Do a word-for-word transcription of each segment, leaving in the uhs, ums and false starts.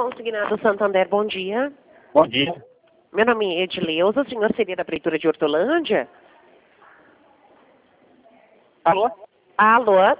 Consignado Santander, bom dia. Bom dia. Meu nome é Edileuza, o senhor seria da Prefeitura de Hortolândia? Alô? Alô?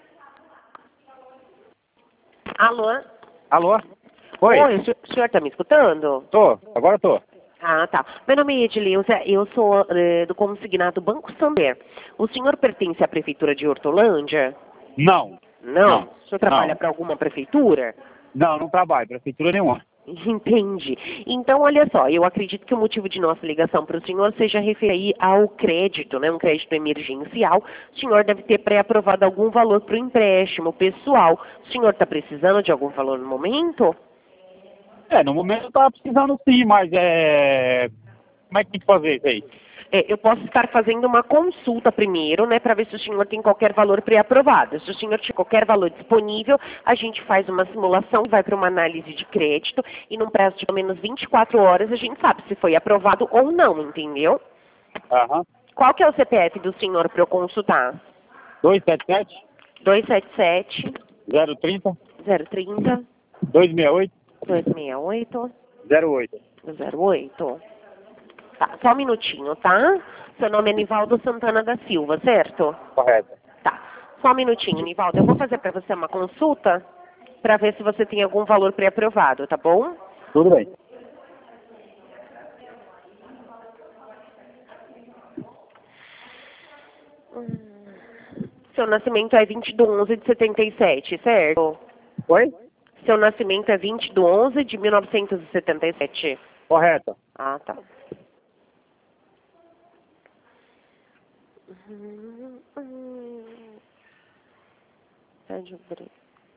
Alô? Alô? Oi. Oi, o senhor- o senhor está me escutando? Tô, agora tô. Ah, tá. Meu nome é Edileuza, eu sou eh, do consignado Banco Santander. O senhor pertence à Prefeitura de Hortolândia? Não. Não? Não. O senhor trabalha Não. para alguma prefeitura? Não, não trabalho, prefeitura nenhuma. Entendi. Então, olha só, eu acredito que o motivo de nossa ligação para o senhor seja referir ao crédito, né? Um crédito emergencial. O senhor deve ter pré-aprovado algum valor para o empréstimo pessoal. O senhor está precisando de algum valor no momento? É, no momento eu tava precisando sim, mas é... Como é que tem que fazer isso aí? É, eu posso estar fazendo uma consulta primeiro, né, para ver se o senhor tem qualquer valor pré-aprovado. Se o senhor tiver qualquer valor disponível, a gente faz uma simulação, vai para uma análise de crédito e num prazo de pelo menos vinte e quatro horas a gente sabe se foi aprovado ou não, entendeu? Aham. Qual que é o C P F do senhor para eu consultar? dois sete sete, dois sete sete, zero trinta, zero trinta, dois seis oito, dois seis oito, zero oito. zero oito. Tá, só um minutinho, tá? Seu nome é Nivaldo Santana da Silva, certo? Correto. Tá. Só um minutinho, Nivaldo. Eu vou fazer para você uma consulta para ver se você tem algum valor pré-aprovado, tá bom? Tudo bem. Hum. Seu nascimento é vinte de onze de setenta e sete, certo? Oi? Seu nascimento é vinte de onze de mil novecentos e setenta e sete. Correto. Ah, tá. Uhum, uhum. Pede o bre-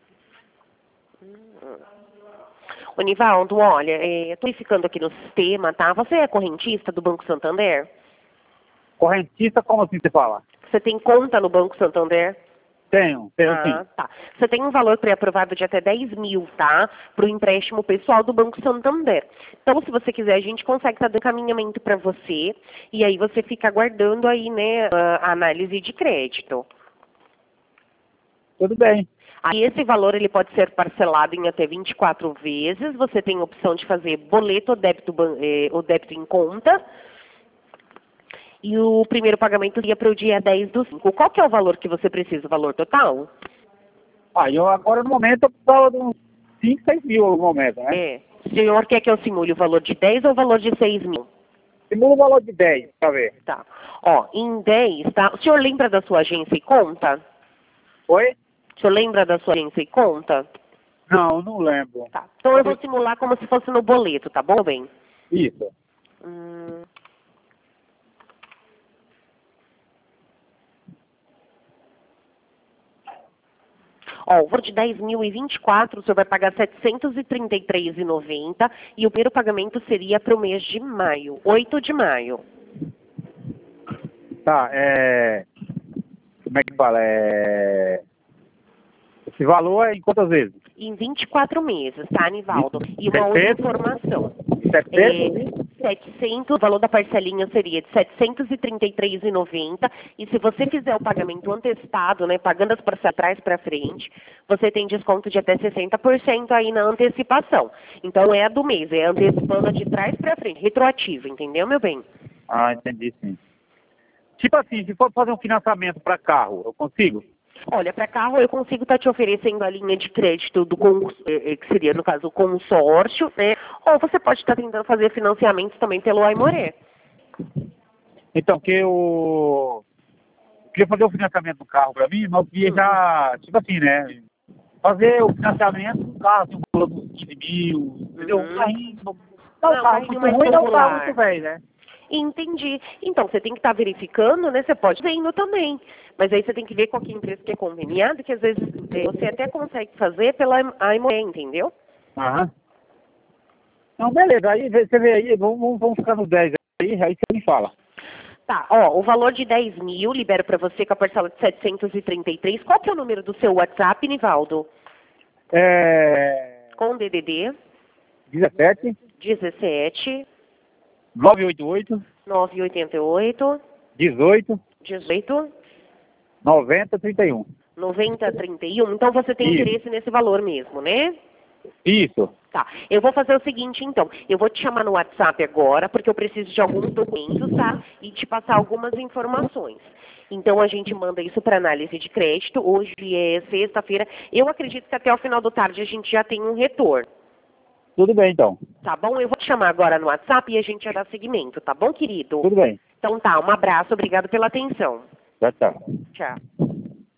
Hum. Ô, Nivaldo, olha, é, eu tô verificando aqui no sistema, tá? Você é correntista do Banco Santander? Correntista, como assim você fala? Você tem conta no Banco Santander? Tenho, tenho Ah, sim. tá. Você tem um valor pré-aprovado de até dez mil, tá? Para o empréstimo pessoal do Banco Santander. Então, se você quiser, a gente consegue estar dando encaminhamento para você. E aí você fica aguardando aí, né, a análise de crédito. Tudo bem. Aí esse valor ele pode ser parcelado em até vinte e quatro vezes. Você tem a opção de fazer boleto ou débito, ban- eh, ou débito em conta. E o primeiro pagamento seria para o dia dez do cinco. Qual que é o valor que você precisa, o valor total? Ah, eu agora no momento eu precisava de uns cinco, seis mil no momento, né? É. O senhor quer que eu simule o valor de dez ou o valor de seis mil? Simula o valor de dez, pra ver. Tá. Ó, em dez, tá? O senhor lembra da sua agência e conta? Oi? O senhor lembra da sua agência e conta? Não, não lembro. Tá. Então eu vou simular como se fosse no boleto, tá bom, bem? Isso. Hum. Ó, o valor de dez mil e vinte e quatro, o senhor vai pagar setecentos e trinta e três reais e noventa centavos e o primeiro pagamento seria para o mês de maio, oito de maio. Tá, é... Como é que fala? É... Esse valor é em quantas vezes? Em vinte e quatro meses, tá, Anivaldo? E uma outra setecentos? informação. setecentos? É, setecentos, o valor da parcelinha seria de setecentos e trinta e três reais e noventa centavos e se você fizer o pagamento antecipado, né, pagando as parcelas trás para frente, você tem desconto de até sessenta por cento aí na antecipação. Então é a do mês, é antecipando a de trás para frente, retroativo, entendeu, meu bem? Ah, entendi sim. Tipo assim, se for fazer um financiamento para carro, eu consigo? Olha, para carro eu consigo estar te oferecendo a linha de crédito do cons- eh, eh, que seria, no caso, o consórcio, né? Ou você pode estar tentando fazer financiamentos também pelo Aimoré. Então, que eu... eu queria fazer o financiamento do carro para mim, mas eu queria já, tipo assim, né? Fazer o financiamento do carro, assim, um valor de uns quinze mil, entendeu? Um Uhum. carrinho, não, Não, não um carro carrinho muito mais ruim, não um carro popular. muito velho, né? Entendi. Então, você tem que estar verificando, né? Você pode vendo também. Mas aí você tem que ver com a empresa que é conveniada, que às vezes eh, você até consegue fazer pela Aimoré, entendeu? Aham. Não, beleza, aí você vê aí, vamos, vamos, vamos ficar no dez aí, aí você me fala. Tá, ó, o valor de dez mil, libero para você com a parcela de setecentos e trinta e três. Qual que é o número do seu WhatsApp, Nivaldo? É... Com D D D dezessete, dezessete, novecentos e oitenta e oito, nove oito oito, dezoito, dezoito, noventa, trinta e um. noventa, trinta e um. Então você tem Isso. interesse nesse valor mesmo, né? Isso. Tá, eu vou fazer o seguinte então, eu vou te chamar no WhatsApp agora, porque eu preciso de alguns documentos, tá? E te passar algumas informações. Então a gente manda isso para análise de crédito, hoje é sexta-feira, eu acredito que até o final da tarde a gente já tem um retorno. Tudo bem, então. Tá bom? Eu vou te chamar agora no WhatsApp e a gente já dá seguimento, tá bom, querido? Tudo bem. Então tá, um abraço, obrigado pela atenção. Tchau, tchau. Tchau.